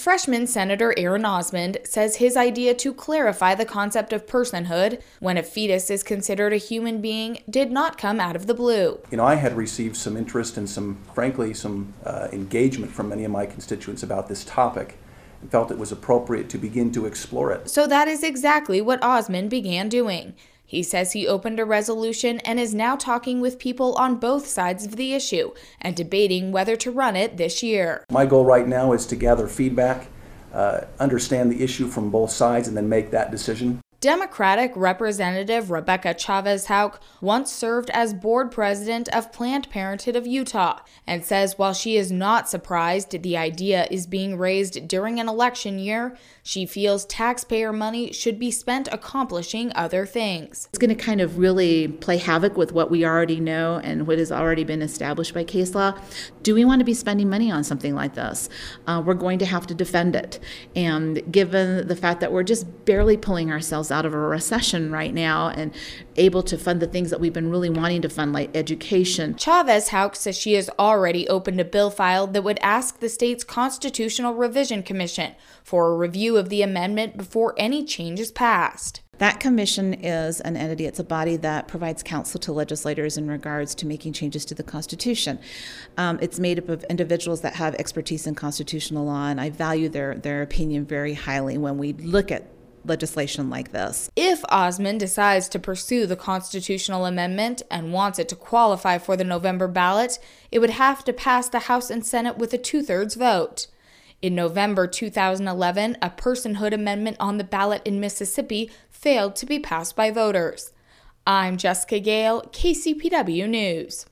Freshman Senator Aaron Osmond says his idea to clarify the concept of personhood when a fetus is considered a human being did not come out of the blue. I had received some interest and frankly, some engagement from many of my constituents about this topic and felt it was appropriate to begin to explore it. So that is exactly what Osmond began doing. He says he opened a resolution and is now talking with people on both sides of the issue and debating whether to run it this year. My goal right now is to gather feedback, understand the issue from both sides, and then make that decision. Democratic Representative Rebecca Chavez Houck once served as board president of Planned Parenthood of Utah and says while she is not surprised the idea is being raised during an election year, she feels taxpayer money should be spent accomplishing other things. It's going to kind of really play havoc with what we already know and what has already been established by case law. Do we want to be spending money on something like this? We're going to have to defend it. And given the fact that we're just barely pulling ourselves out of a recession right now and able to fund the things that we've been really wanting to fund, like education. Chavez Houck says she has already opened a bill file that would ask the state's Constitutional Revision Commission for a review of the amendment before any change is passed. That commission is an entity, it's a body that provides counsel to legislators in regards to making changes to the Constitution. It's made up of individuals that have expertise in constitutional law, and I value their opinion very highly when we look at legislation like this. If Osmond decides to pursue the constitutional amendment and wants it to qualify for the November ballot, it would have to pass the House and Senate with a 2/3 vote. In November 2011, a personhood amendment on the ballot in Mississippi failed to be passed by voters. I'm Jessica Gale, KCPW News.